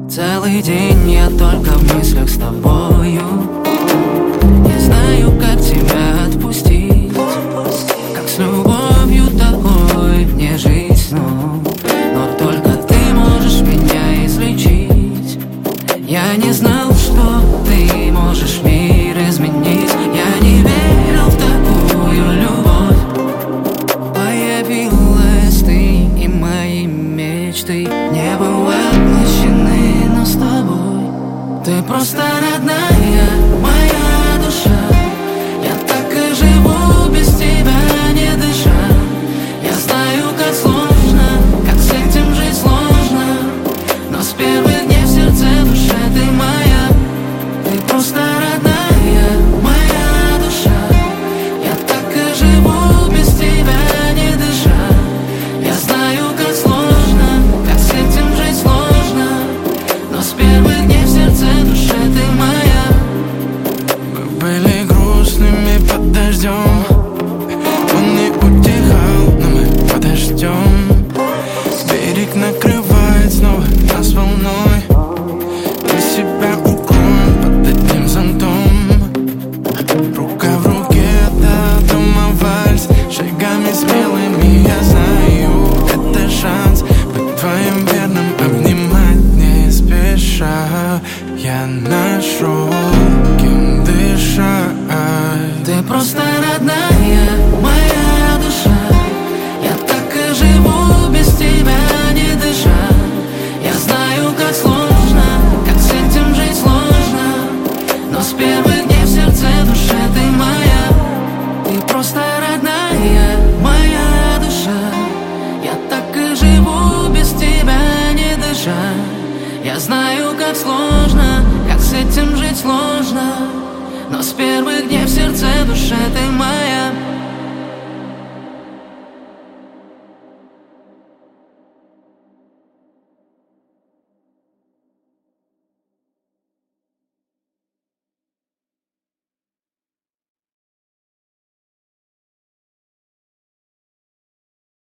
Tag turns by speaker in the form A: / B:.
A: Целый день я только в мыслях с тобою. Не знаю, как тебя отпустить, как с любовью такой мне жить снова. Но только ты можешь меня излечить. Я не знал, что ты можешь мир изменить. Я не верил в такую любовь. Появилась ты, и мои мечты не были воплощены, но с тобой. Ты просто родная, моя душа. Я так и живу без тебя, не дыша. Я знаю, как сложно, как с этим жить сложно, но с первых дней в сердце, душе ты моя. Ты просто родная, моя душа. Я так и живу без тебя, не дыша. Я знаю, как сложно, как с этим жить сложно, но с первых дней в сердце, душе ты моя.
B: Мы были грустными под дождем, он не утихал, но мы подождем. Берег накрывает снова нас волной, мы себя укроем под одним зонтом. Рука в руке до дома вальс, шагами смелыми, я знаю, это шанс быть твоим верным, обнимать не спеша. Я нашел, кем дышать.
A: Ты просто родная, моя душа. Я так и живу без тебя, не дыша. Я знаю, как сложно, как с этим жить сложно, но с первых дней в сердце, душе ты моя. Ты просто родная, моя душа. Я так и живу без тебя, не дыша. Я знаю, как сложно, как с этим жить сложно, но с первых дней в сердце, душе ты моя.